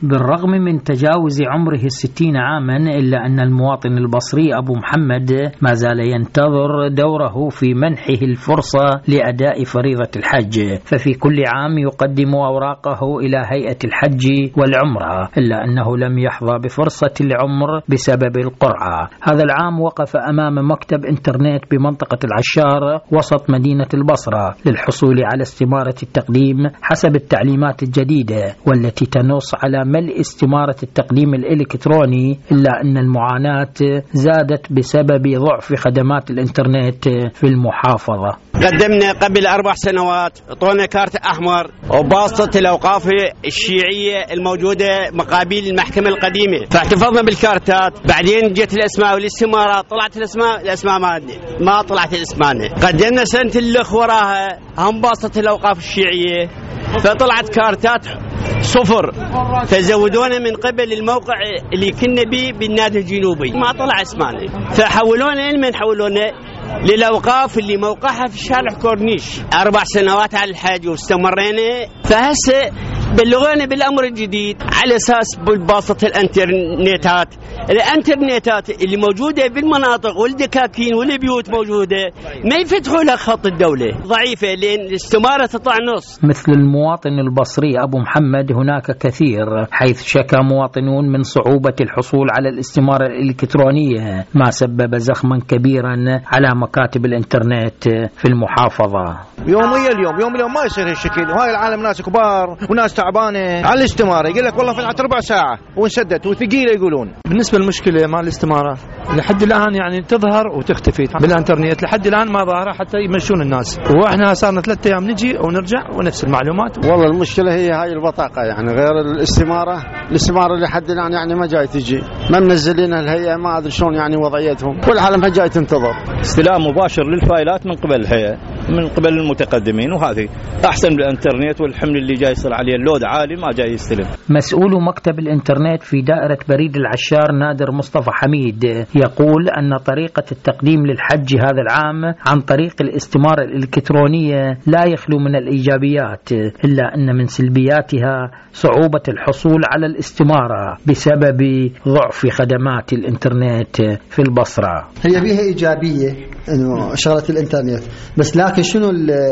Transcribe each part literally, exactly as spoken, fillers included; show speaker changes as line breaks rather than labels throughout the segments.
بالرغم من تجاوز عمره الستين عاما إلا أن المواطن البصري أبو محمد ما زال ينتظر دوره في منحه الفرصة لأداء فريضة الحج، ففي كل عام يقدم أوراقه إلى هيئة الحج والعمرة، إلا أنه لم يحظى بفرصة العمر بسبب القرعة. هذا العام وقف أمام مكتب إنترنت بمنطقة العشار وسط مدينة البصرة للحصول على استمارة التقديم حسب التعليمات الجديدة والتي تنص على ملء استمارة التقديم الإلكتروني، إلا أن المعاناة زادت بسبب ضعف خدمات الإنترنت في المحافظة.
قدمنا قبل أربع سنوات طونا كارت أحمر وباسطة الأوقاف الشيعية الموجودة مقابل المحكمة القديمة، فاحتفظنا بالكارتات. بعدين جت الأسماء والاستمارات، طلعت الأسماء الأسماء ما ما طلعت الأسماء. قدمنا سنة الأخ وراها هم باسطة الأوقاف الشيعية، فطلعت كارتات صفر، فزودونا من قبل الموقع اللي كنا به بالنادي الجنوبي ما طلع اسمانا، فحولونا من حولونا للأوقاف اللي موقعها في شارع كورنيش. أربع سنوات على الحج واستمرينا، فهسه بلغونا بالأمر الجديد على أساس بالباسطة الانترنتات الانترنتات اللي موجودة بالمناطق والدكاكين والبيوت موجودة ما يفتحوا لها خط الدولة ضعيفة لأن الاستمارة تطلع نص.
مثل المواطن البصري أبو محمد هناك كثير، حيث شكى مواطنون من صعوبة الحصول على الاستمارة الإلكترونية ما سبب زخما كبيرا على مكاتب الانترنت في المحافظة.
يوميا اليوم يوم اليوم ما يصير هالشكل، وهاي العالم ناس كبار وناس تعبانة على الاستمارة، يقول لك والله فتحت ربع ساعة وانسدت وثقيلة يقولون.
بالنسبة للمشكلة مع الاستمارة لحد الآن يعني تظهر وتختفي بالانترنت، لحد الآن ما ظاهرة حتى يمشون الناس، واحنا صارنا ثلاثة أيام نجي ونرجع ونفس المعلومات.
والله المشكلة هي هاي البطاقة، يعني غير الاستمارة، الاستمارة لحد الآن يعني ما جاي تجي، ما منزلين الهيئة، ما أدري شلون يعني وضعيتهم، والعالم ما جاي تنتظر.
استلام مباشر للفايلات من قبل الهيئة، من قبل المتقدمين، وهذه أحسن بالإنترنت، والحمل اللي جاي يصير عليه اللود عالي ما جاي يستلم.
مسؤول مكتب الإنترنت في دائرة بريد العشار نادر مصطفى حميد يقول أن طريقة التقديم للحج هذا العام عن طريق الاستمارة الإلكترونية لا يخلو من الإيجابيات، إلا أن من سلبياتها صعوبة الحصول على الاستمارة بسبب ضعف خدمات الإنترنت في البصرة.
هي بيها إيجابية إنه شغلة الإنترنت، بس لكن شنو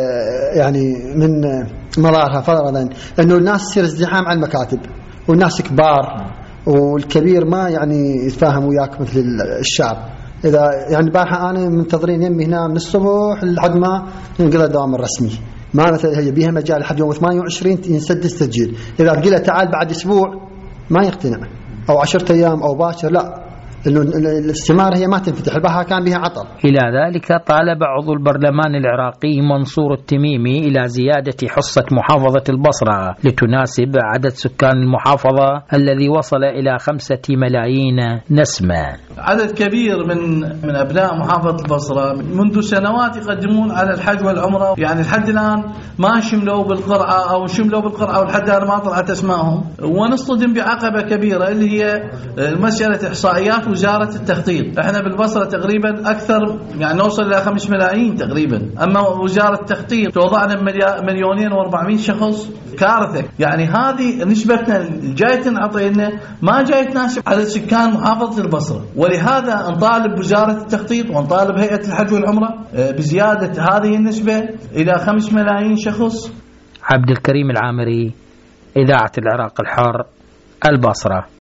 يعني من مضارها؟ فرضا إنه الناس تصير ازدحام على المكاتب والناس كبار والكبير ما يعني يتفاهم وياك مثل الشعب. إذا يعني بارحة أنا منتظرين يمي هنا من الصبح لحد ما ينقضي الدوام الرسمي، ما مثلا هي بيها مجال لحد يوم ثمانية وعشرين ينسد التسجيل، إذا تقول له تعال بعد أسبوع ما يقتنع، أو عشرة أيام أو باكر لا، لأنه الاستمارة هي ما تنفتح، البحر كان بها عطل.
إلى ذلك طالب عضو البرلمان العراقي منصور التميمي إلى زيادة حصة محافظة البصرة لتناسب عدد سكان المحافظة الذي وصل إلى خمسة ملايين نسمة.
عدد كبير من من أبناء محافظة البصرة منذ سنوات يقدمون على الحج والعمرة، يعني لحد الآن ما شملوا بالقرعة أو شملوا بالقرعة ولحد الآن ما طلعت أسمائهم، ونصطدم بعقبة كبيرة اللي هي مسألة إحصائيات وزارة التخطيط. احنا بالبصرة تقريبا أكثر يعني نوصل إلى خمس ملايين تقريبا، أما وزارة التخطيط توضعنا مليونين وأربعمائة شخص، كارثة. يعني هذه نسبتنا الجاي تنعطينا ما جاي تناسب عدد سكان محافظة البصرة، ولهذا نطالب وزارة التخطيط ونطالب هيئة الحج والعمرة بزيادة هذه النسبة إلى خمس ملايين شخص.
عبد الكريم العامري، إذاعة العراق الحر، البصرة.